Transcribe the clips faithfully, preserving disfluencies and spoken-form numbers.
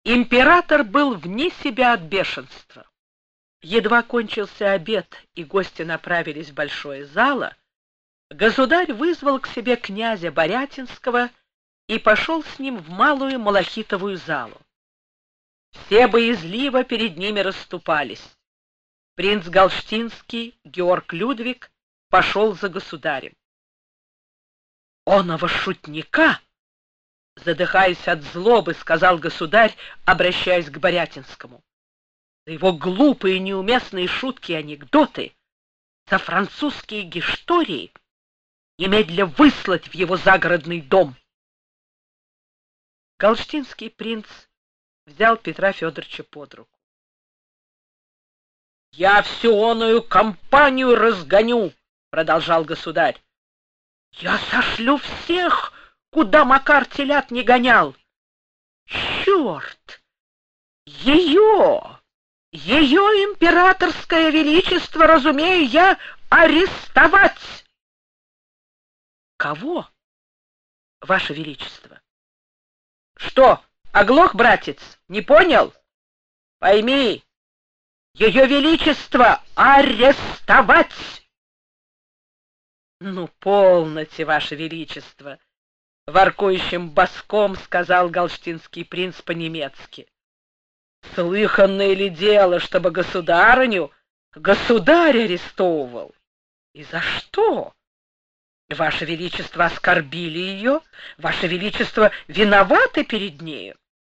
Император был вне себя от бешенства. Едва кончился обед, и гости направились в большое зало, государь вызвал к себе князя Борятинского и пошел с ним в малую малахитовую залу. Все боязливо перед ними расступались. Принц Галштинский, Георг Людвиг, пошел за государем. «Оного шутника!» — задыхаясь от злобы, сказал государь, обращаясь к Борятинскому. За его глупые неуместные шутки и анекдоты, за французские гештории немедля выслать в его загородный дом. Галштинский принц взял Петра Федоровича под руку. «Я всю оную компанию разгоню», — продолжал государь. «Я сошлю всех, куда Макар телят не гонял. Черт! Ее, ее императорское величество, разумею я, арестовать!» «Кого, ваше величество?» «Что, оглох, братец, не понял? Пойми, ее величество арестовать!» «Ну, полноте, ваше величество!» — воркующим баском сказал галштинский принц по-немецки. «Слыханное ли дело, чтобы государыню государь арестовывал? И за что? Ваше величество оскорбили ее, ваше величество виноваты перед нею».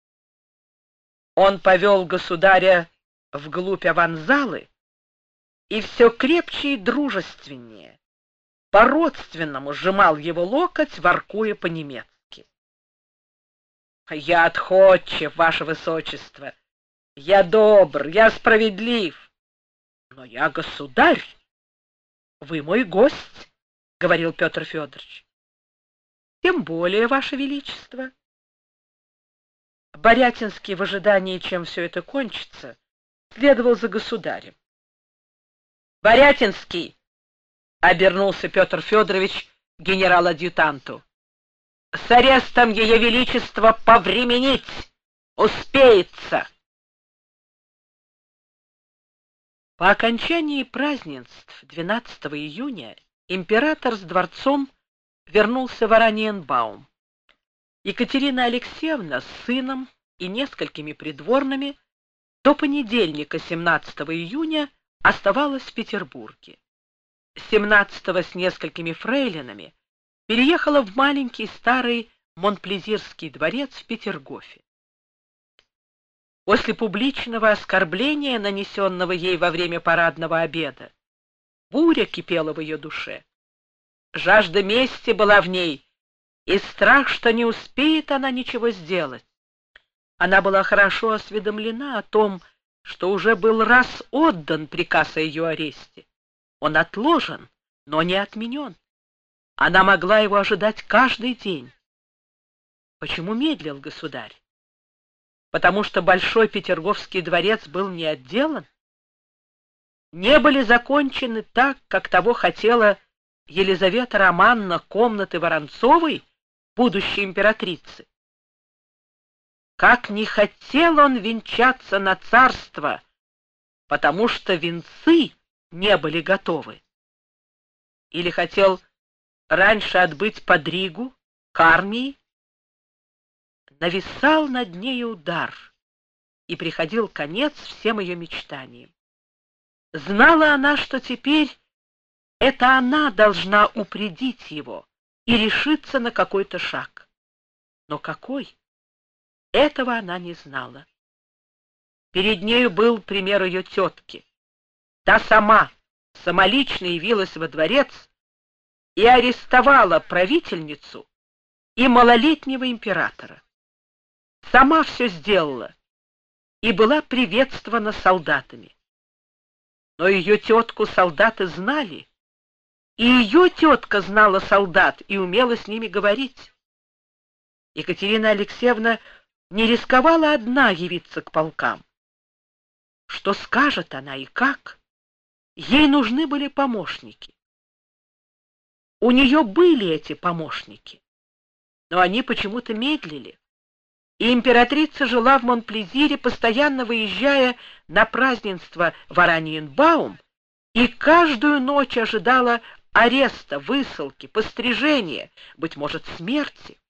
Он повел государя вглубь аванзалы и все крепче и дружественнее, по-родственному сжимал его локоть, воркуя по-немецки. «Я отходчив, ваше высочество, я добр, я справедлив, но я государь, вы мой гость», — говорил Петр Федорович. «Тем более, ваше величество». Борятинский в ожидании, чем все это кончится, следовал за государем. «Борятинский!» — обернулся Петр Федорович к генерал-адъютанту. «С арестом ее величества повременить! Успеется!» По окончании празднеств двенадцатого июня император с дворцом вернулся в Ораниенбаум. Екатерина Алексеевна с сыном и несколькими придворными до понедельника семнадцатого июня оставалась в Петербурге. семнадцатого с несколькими фрейлинами переехала в маленький старый Монплезирский дворец в Петергофе. После публичного оскорбления, нанесенного ей во время парадного обеда, буря кипела в ее душе. Жажда мести была в ней, и страх, что не успеет она ничего сделать. Она была хорошо осведомлена о том, что уже был раз отдан приказ о ее аресте. Он отложен, но не отменен. Она могла его ожидать каждый день. Почему медлил государь? Потому что Большой Петерговский дворец был не отделан? Не были закончены так, как того хотела Елизавета Романовна, комнаты Воронцовой, будущей императрицы? Как не хотел он венчаться на царство, потому что венцы не были готовы. Или хотел раньше отбыть под Ригу, к армии? Нависал над ней удар, и приходил конец всем ее мечтаниям. Знала она, что теперь это она должна упредить его и решиться на какой-то шаг. Но какой? Этого она не знала. Перед нею был пример ее тетки. Та сама самолично явилась во дворец и арестовала правительницу и малолетнего императора. Сама все сделала и была приветствована солдатами. Но ее тетку солдаты знали, и ее тетка знала солдат и умела с ними говорить. Екатерина Алексеевна не рисковала одна явиться к полкам. Что скажет она и как? Ей нужны были помощники. У нее были эти помощники, но они почему-то медлили. и императрица жила в Монплезире, постоянно выезжая на празднество в Ораниенбаум, и каждую ночь ожидала ареста, высылки, пострижения, быть может, смерти.